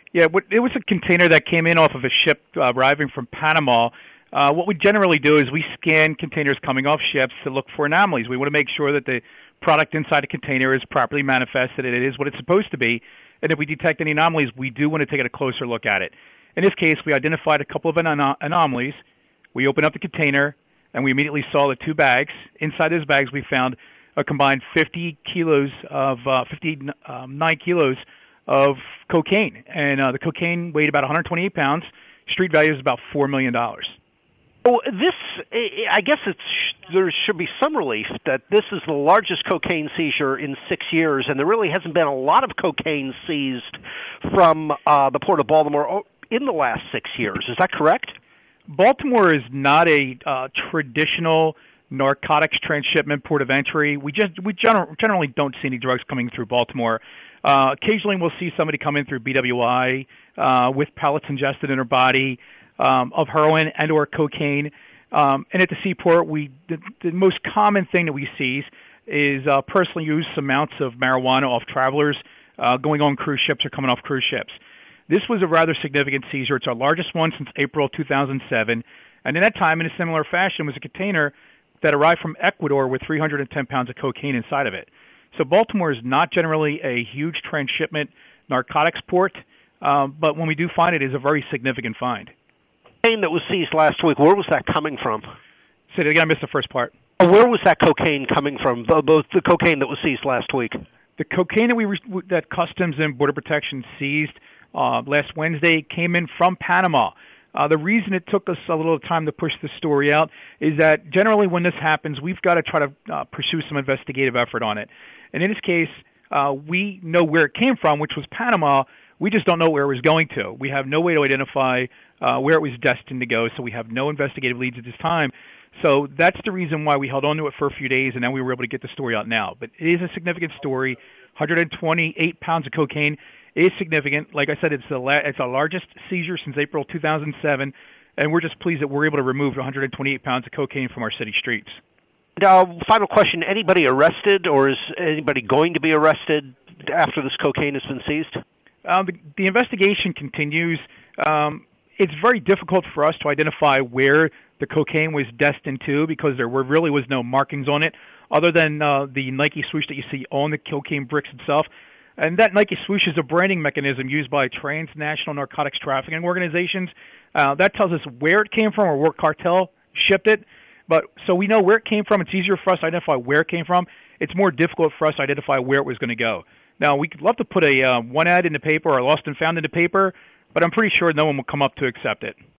Yeah, it was a container that came in off of a ship arriving from Panama. What we generally do is we scan containers coming off ships to look for anomalies. We want to make sure that the product inside the container is properly manifested and it is what it's supposed to be. And if we detect any anomalies, we do want to take a closer look at it. In this case, we identified a couple of anomalies. We opened up the container, and we immediately saw the two bags. Inside those bags, we found a combined 59 kilos of cocaine. And the cocaine weighed about 128 pounds. Street value is about $4 million. Well, I guess there should be some relief that this is the largest cocaine seizure in 6 years, and there really hasn't been a lot of cocaine seized from the Port of Baltimore in the last 6 years. Is that correct? Baltimore is not a traditional narcotics transshipment port of entry. We generally don't see any drugs coming through Baltimore. Occasionally we'll see somebody come in through BWI with pellets ingested in her body of heroin and or cocaine. And at the seaport, the most common thing that we see is personally used amounts of marijuana off travelers going on cruise ships or coming off cruise ships. This was a rather significant seizure. It's our largest one since April 2007. And in that time, in a similar fashion, was a container that arrived from Ecuador with 310 pounds of cocaine inside of it. So Baltimore is not generally a huge transshipment narcotics port, but when we do find it, it is a very significant find. Cocaine that was seized last week, where was that coming from? Say that again, I missed the first part. Where was that cocaine coming from, both the cocaine that was seized last week? The cocaine that Customs and Border Protection seized last Wednesday came in from Panama. The reason it took us a little time to push the story out is that generally when this happens, we've got to try to pursue some investigative effort on it. And in this case, we know where it came from, which was Panama. We just don't know where it was going to. We have no way to identify where it was destined to go, so we have no investigative leads at this time. So that's the reason why we held on to it for a few days, and then we were able to get the story out now. But it is a significant story. 128 pounds of cocaine is significant. Like I said, it's our largest seizure since April 2007, and we're just pleased that we're able to remove 128 pounds of cocaine from our city streets. Final question, anybody arrested, or is anybody going to be arrested after this cocaine has been seized? The investigation continues. It's very difficult for us to identify where the cocaine was destined to because there really was no markings on it other than the Nike swoosh that you see on the cocaine bricks itself. And that Nike swoosh is a branding mechanism used by transnational narcotics trafficking organizations. That tells us where it came from or what cartel shipped it. But so we know where it came from. It's easier for us to identify where it came from. It's more difficult for us to identify where it was going to go. Now, we'd love to put a one ad in the paper or a lost and found in the paper, but I'm pretty sure no one will come up to accept it.